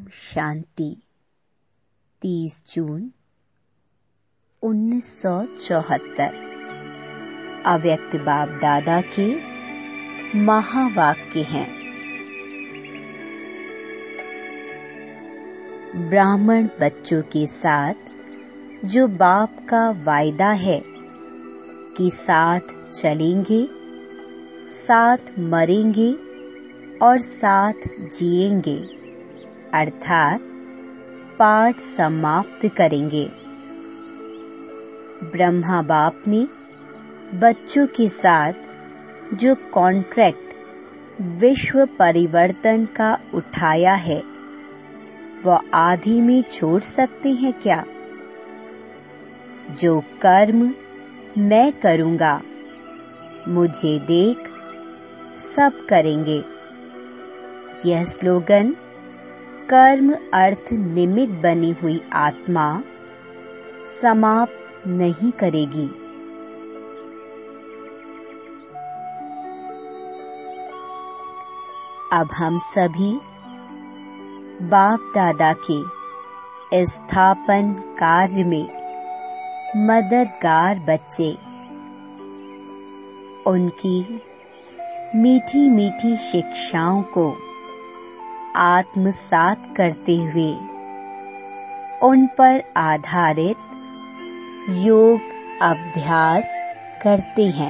शांति। 30 जून 1974। अव्यक्त बाप दादा के महावाक्य हैं। ब्राह्मण बच्चों के साथ जो बाप का वायदा है कि साथ चलेंगे, साथ मरेंगे और साथ जिएंगे, अर्थात पाठ समाप्त करेंगे। ब्रह्मा बाप ने बच्चों के साथ जो कॉन्ट्रैक्ट विश्व परिवर्तन का उठाया है, वह आधे में छोड़ सकते हैं क्या? जो कर्म मैं करूंगा, मुझे देख सब करेंगे। यह स्लोगन कर्म अर्थ निमित्त बनी हुई आत्मा समाप्त नहीं करेगी। अब हम सभी बाप दादा के स्थापन कार्य में मददगार बच्चे, उनकी मीठी मीठी शिक्षाओं को आत्मसात करते हुए उन पर आधारित योग अभ्यास करते हैं।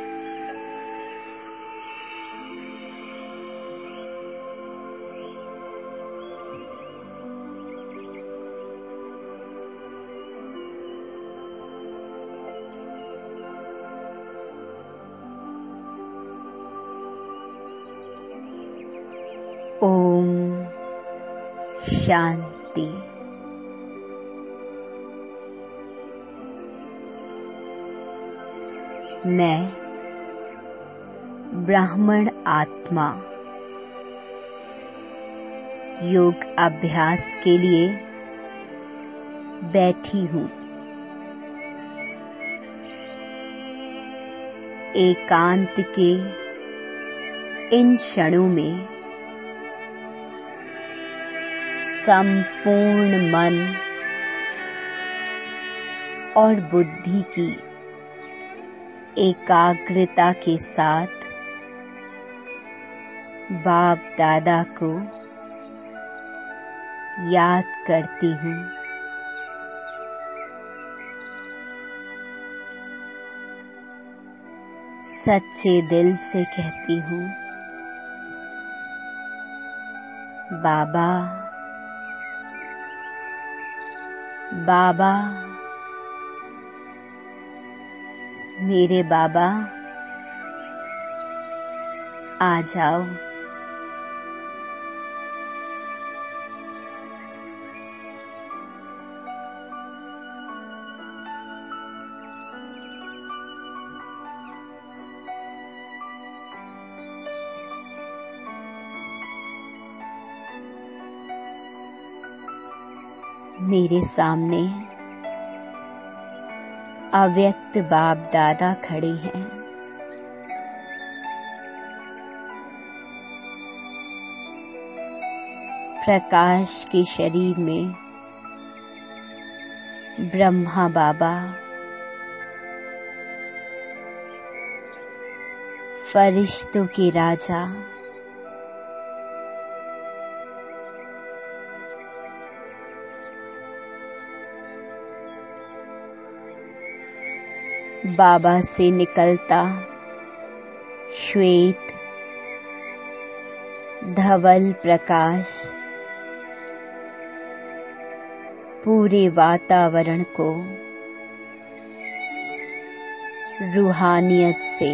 ओम शांति। मैं ब्राह्मण आत्मा योग अभ्यास के लिए बैठी हूँ। एकांत के इन क्षणों में संपूर्ण मन और बुद्धि की एकाग्रता के साथ बाप दादा को याद करती हूँ। सच्चे दिल से कहती हूँ, बाबा बाबा, मेरे बाबा आ जाओ। मेरे सामने अव्यक्त बाप दादा खड़े हैं। प्रकाश के शरीर में ब्रह्मा बाबा, फरिश्तों के राजा, बाबा से निकलता श्वेत धवल प्रकाश पूरे वातावरण को रूहानियत से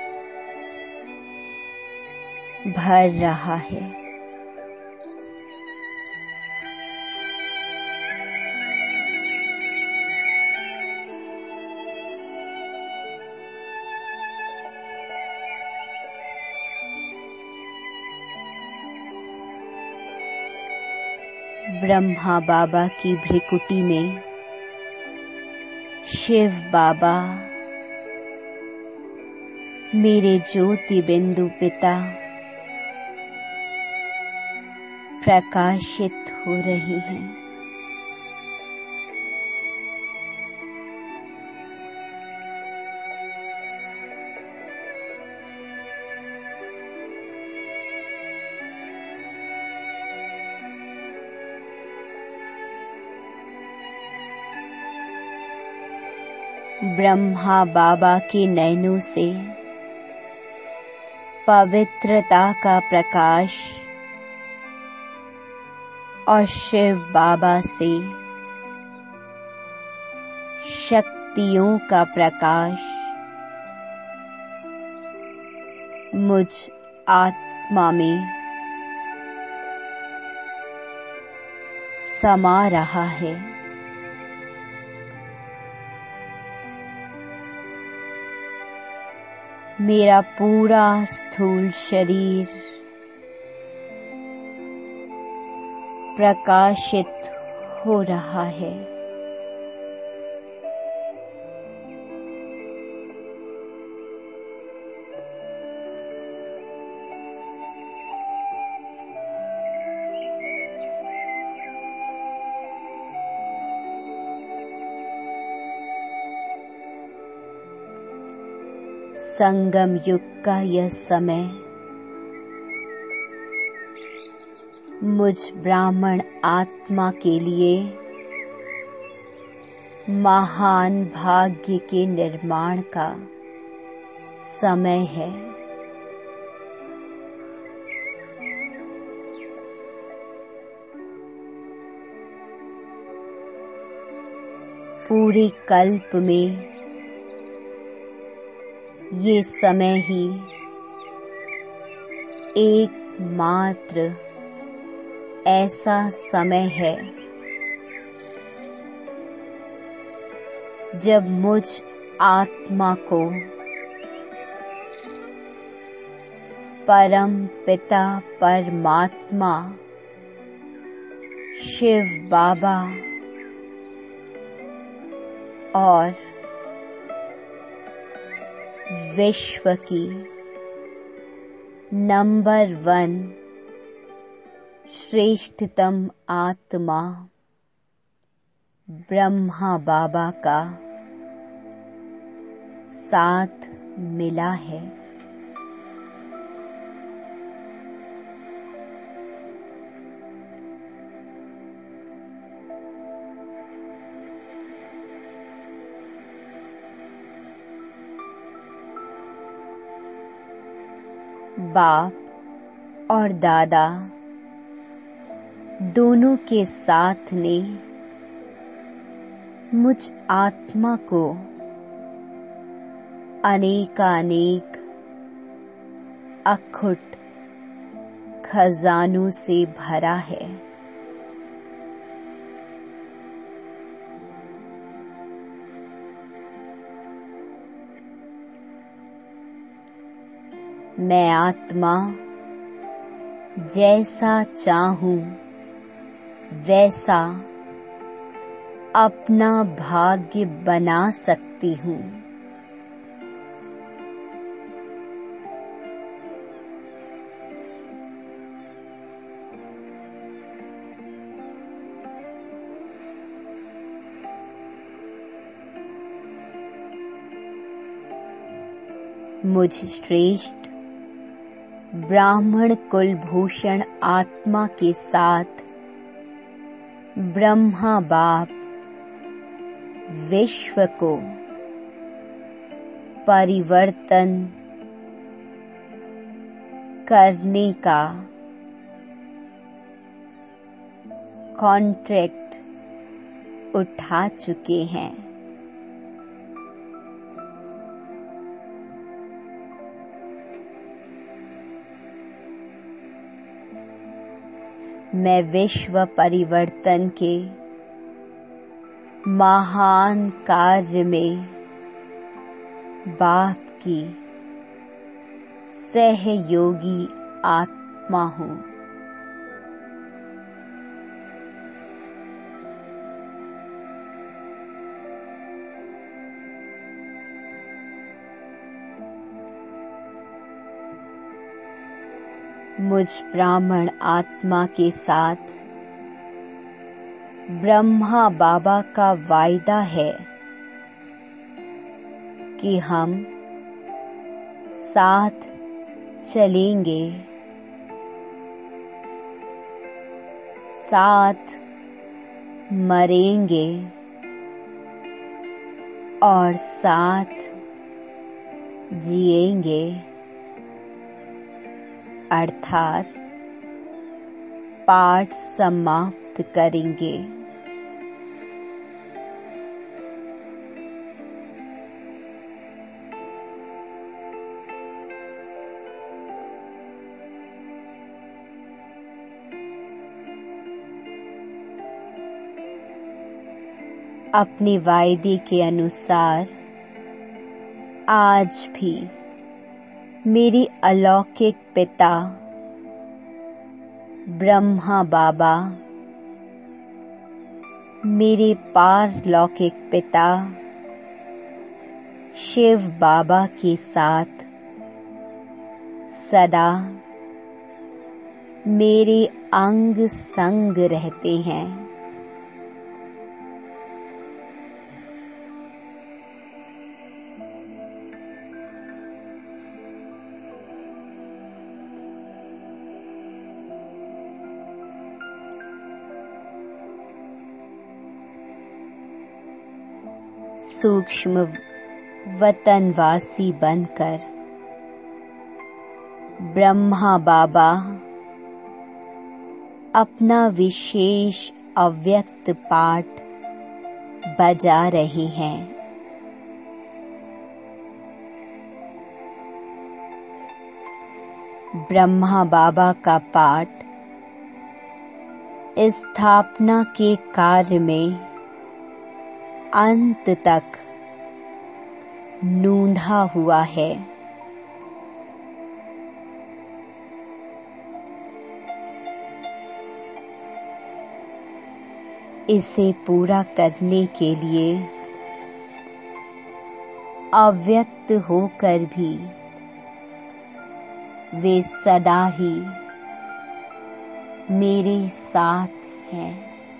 भर रहा है। ब्रह्मा बाबा की भ्रिकुटी में शिव बाबा, मेरे ज्योति बिंदु पिता, प्रकाशित हो रही हैं। ब्रह्मा बाबा के नयनों से पवित्रता का प्रकाश और शिव बाबा से शक्तियों का प्रकाश मुझ आत्मा में समा रहा है। मेरा पूरा स्थूल शरीर प्रकाशित हो रहा है। संगम युग का यह समय मुझ ब्राह्मण आत्मा के लिए महान भाग्य के निर्माण का समय है। पूरे कल्प में ये समय ही एकमात्र ऐसा समय है जब मुझ आत्मा को परम पिता परमात्मा शिव बाबा और विश्व की नंबर 1 श्रेष्ठतम आत्मा ब्रह्मा बाबा का साथ मिला है। बाप और दादा दोनों के साथ ने मुझ आत्मा को अनेकानेक अखुट खजानों से भरा है। मैं आत्मा जैसा चाहूं वैसा अपना भाग्य बना सकती हूँ। मुझ श्रेष्ठ ब्राह्मण कुलभूषण आत्मा के साथ ब्रह्मा बाप विश्व को परिवर्तन करने का कॉन्ट्रैक्ट उठा चुके हैं। मैं विश्व परिवर्तन के महान कार्य में बाप की सहयोगी आत्मा हूँ। मुझ ब्राह्मण आत्मा के साथ ब्रह्मा बाबा का वायदा है कि हम साथ चलेंगे, साथ मरेंगे और साथ जिएंगे, अर्थात पाठ समाप्त करेंगे। अपने वायदे के अनुसार आज भी मेरी अलौकिक पिता ब्रह्मा बाबा, मेरे पारलौकिक पिता शिव बाबा के साथ सदा मेरे अंग संग रहते हैं। सूक्ष्म वतनवासी बनकर ब्रह्मा बाबा अपना विशेष अव्यक्त पाठ बजा रहे हैं। ब्रह्मा बाबा का पाठ स्थापना के कार्य में अंत तक नूंधा हुआ है। इसे पूरा करने के लिए अव्यक्त होकर भी वे सदा ही मेरे साथ हैं।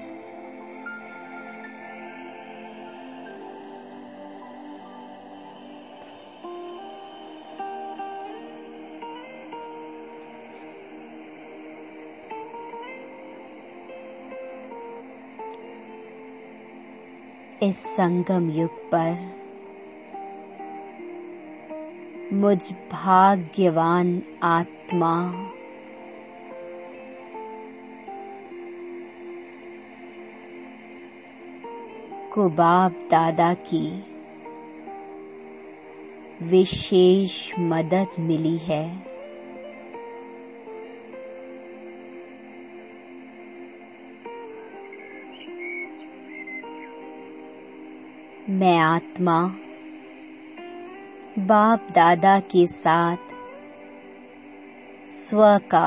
इस संगम युग पर मुझ भाग्यवान आत्मा को बाप दादा की विशेष मदद मिली है। मैं आत्मा बाप दादा के साथ स्व का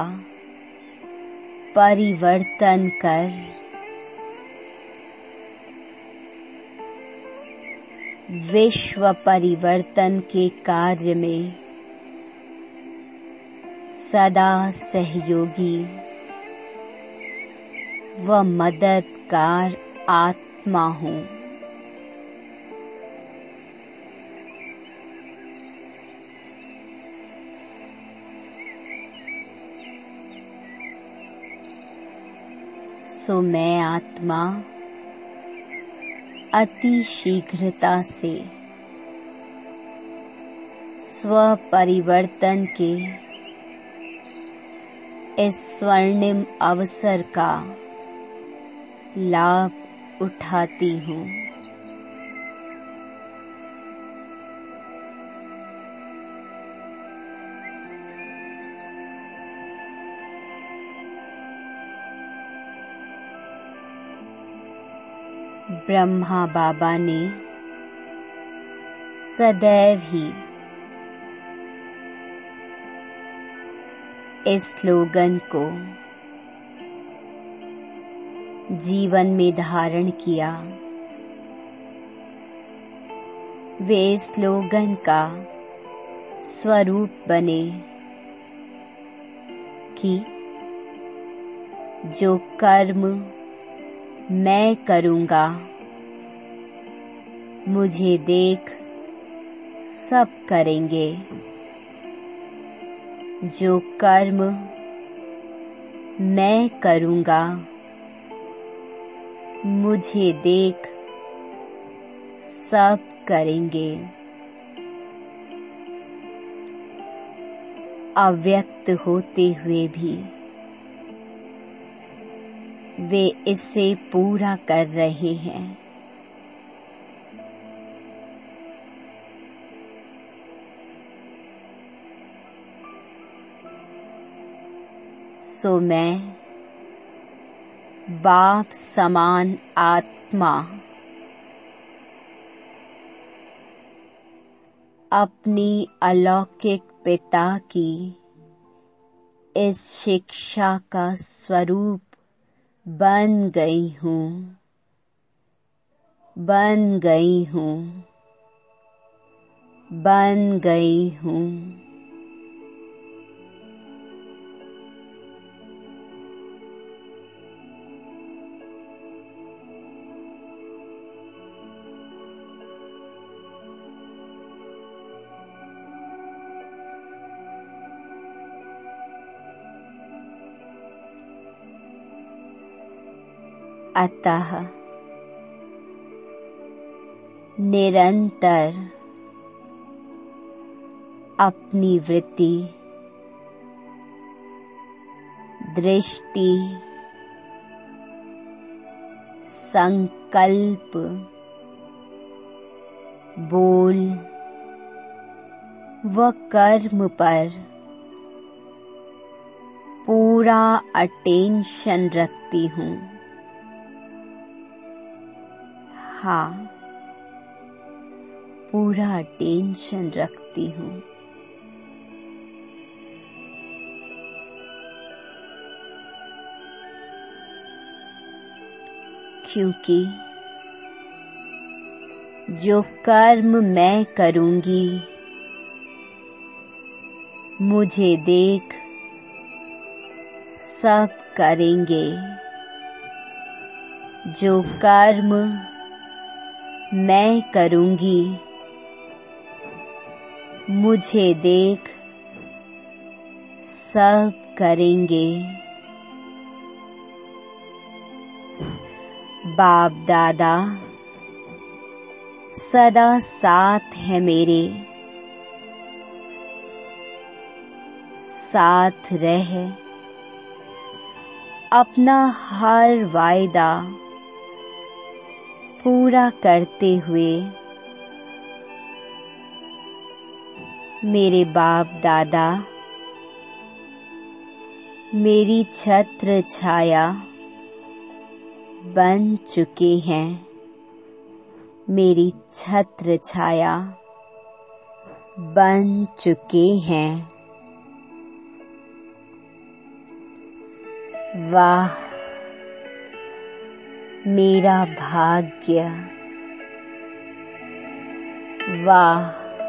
परिवर्तन कर विश्व परिवर्तन के कार्य में सदा सहयोगी व मददगार आत्मा हूँ। सो मैं आत्मा अति शीघ्रता से स्व परिवर्तन के इस स्वर्णिम अवसर का लाभ उठाती हूँ। ब्रह्मा बाबा ने सदैव ही इस स्लोगन को जीवन में धारण किया। वे इस स्लोगन का स्वरूप बने कि जो कर्म मैं करूँगा मुझे देख सब करेंगे। जो कर्म मैं करूँगा मुझे देख सब करेंगे। अव्यक्त होते हुए भी वे इसे पूरा कर रहे हैं। सो मैं बाप समान आत्मा अपनी अलौकिक पिता की इस शिक्षा का स्वरूप बन गई हूँ, बन गई हूँ, बन गई हूँ। अतः निरंतर अपनी वृत्ति, दृष्टि, संकल्प, बोल व कर्म पर पूरा अटेंशन रखती हूँ। हाँ, पूरा अटेंशन रखती हूँ। क्योंकि जो कर्म मैं करूँगी मुझे देख सब करेंगे। जो कर्म मैं करूँगी मुझे देख सब करेंगे। बाप दादा सदा साथ है मेरे, साथ रह अपना हर वायदा पूरा करते हुए मेरे बाप दादा मेरी छत्र छाया बन चुके हैं। मेरी छत्र छाया बन चुके हैं। वाह मेरा भाग्य, वाह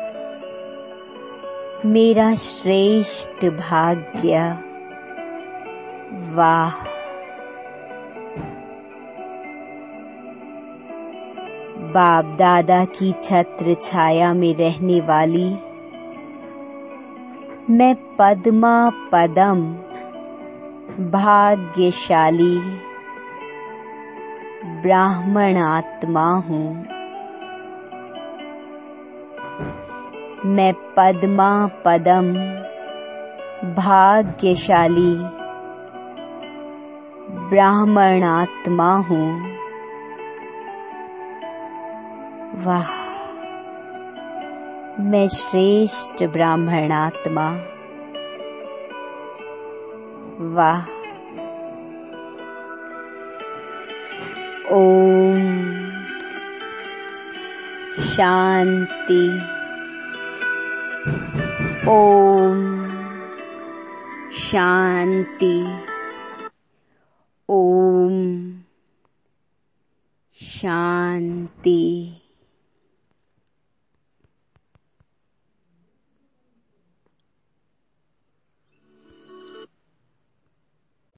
मेरा श्रेष्ठ भाग्य, वाह बाप दादा की छत्र छाया में रहने वाली मैं पद्मा पदम भाग्यशाली ब्राह्मण आत्मा हूँ। मैं पद्मा पदम भाग्यशाली ब्राह्मण आत्मा हूँ। वाह मैं श्रेष्ठ ब्राह्मण आत्मा, वाह। ओम शांति, ओम शांति, ओम शांति।